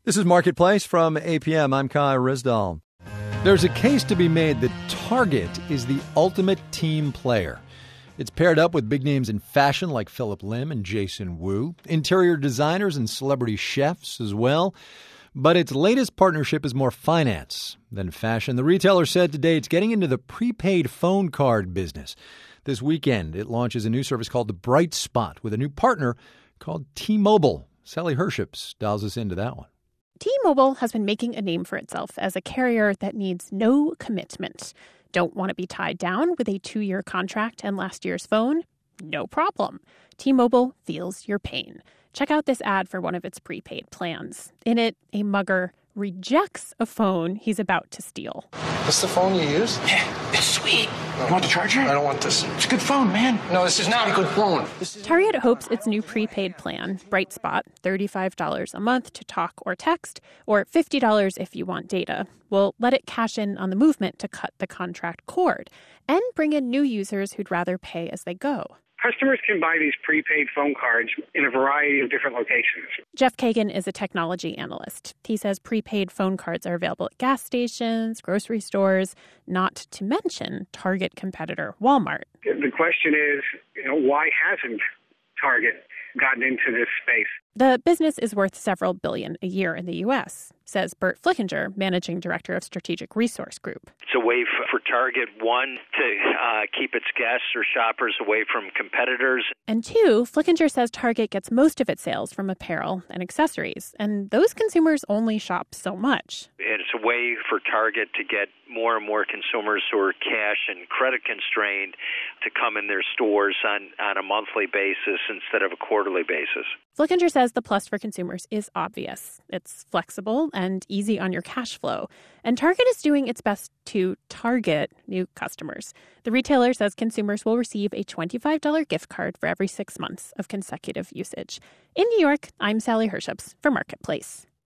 This is Marketplace from APM. I'm Kai Rizdal. There's a case to be made that Target is the ultimate team player. It's paired up with big names in fashion like Phillip Lim and Jason Wu, interior designers and celebrity chefs as well. But its latest partnership is more finance than fashion. The retailer said today it's getting into the prepaid phone card business. This weekend, it launches a new service called the Bright Spot with a new partner called T-Mobile. Sally Herships dials us into that one. T-Mobile has been making a name for itself as a carrier that needs no commitment. Don't want to be tied down with a 2-year contract and last year's phone? No problem. T-Mobile feels your pain. Check out this ad for one of its prepaid plans. In it, a mugger rejects a phone he's about to steal. This the phone you use? Yeah, it's sweet. No. You want the charger? I don't want this. It's a good phone, man. No, this is not a good phone. Target hopes its new prepaid plan, Bright Spot, $35 a month to talk or text, or $50 if you want data, will let it cash in on the movement to cut the contract cord and bring in new users who'd rather pay as they go. Customers can buy these prepaid phone cards in a variety of different locations. Jeff Kagan is a technology analyst. He says prepaid phone cards are available at gas stations, grocery stores, not to mention Target competitor Walmart. The question is, why hasn't Target gotten into this space? The business is worth several billion a year in the U.S., says Bert Flickinger, managing director of Strategic Resource Group. It's a way for Target, one, to keep its guests or shoppers away from competitors. And two, Flickinger says Target gets most of its sales from apparel and accessories, and those consumers only shop so much. It's a way for Target to get more and more consumers who are cash and credit constrained to come in their stores on a monthly basis instead of a quarterly basis. Flickinger says the plus for consumers is obvious. It's flexible and easy on your cash flow. And Target is doing its best to target new customers. The retailer says consumers will receive a $25 gift card for every 6 months of consecutive usage. In New York, I'm Sally Herships for Marketplace.